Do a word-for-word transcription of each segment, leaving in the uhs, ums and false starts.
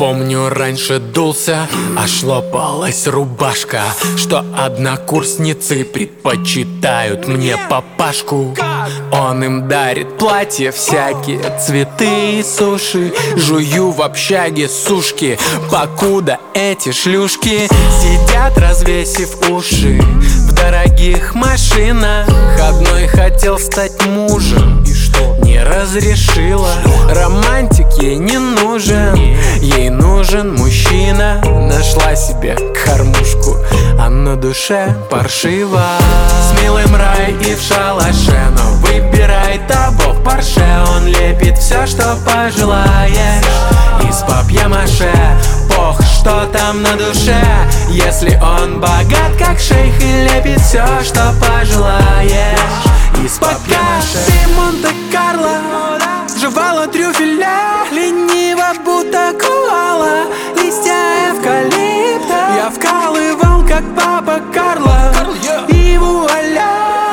Помню, раньше дулся, аж лопалась рубашка, что однокурсницы предпочитают мне папашку. Он им дарит платья, всякие цветы и суши. Жую в общаге сушки, покуда эти шлюшки сидят, развесив уши в дорогих машинах. Одной хотел стать мужем, и что? Не разрешила. Романтик ей не нужен, ей нужен мужчина. Нашла себе кормушку, а на душе паршиво. С милым рай и в шалаше, но выбирай того в парше. Он лепит все, что пожелаешь, из папье-маше. Пох, что там на душе, если он богат, как шейх, и лепит все, что пожелаешь, из папье-маше. Ты Монте-Карло, жевала трюфеля, лениво, будто коала, листья эвкалипта. Я вкалывал, как папа Карло, и вуаля,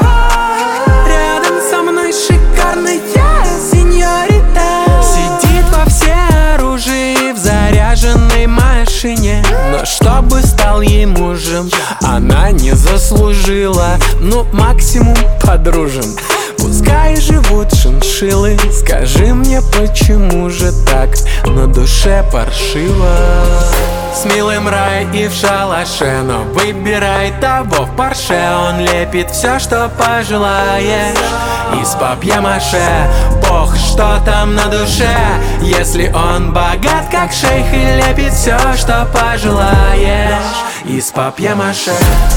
рядом со мной шикарная сеньорита. Сидит во всеоружии в заряженной машине, но чтобы стал ей мужем, она не заслужила. Ну, максимум подружим, пускай живут шиншиллы. Скажи мне, почему же так на душе паршиво? С милым рай и в шалаше, но выбирай того в парше. Он лепит все, что пожелаешь, из папье-маше. Бог, что там на душе, если он богат, как шейх, и лепит все, что пожелаешь, из папье-маше.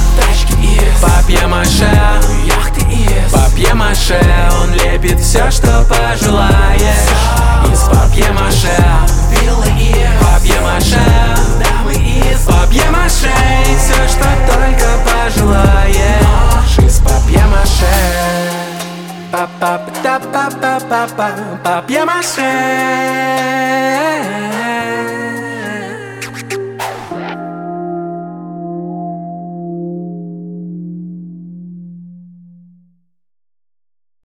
Папье-маше, папье-маше, он лепит все, что пожелаешь, из папье-маше. Папье-маше, папье-маше, все, что только пожелаешь, из папье-маше. Па-па-па-па-па-па-па, папье-маше.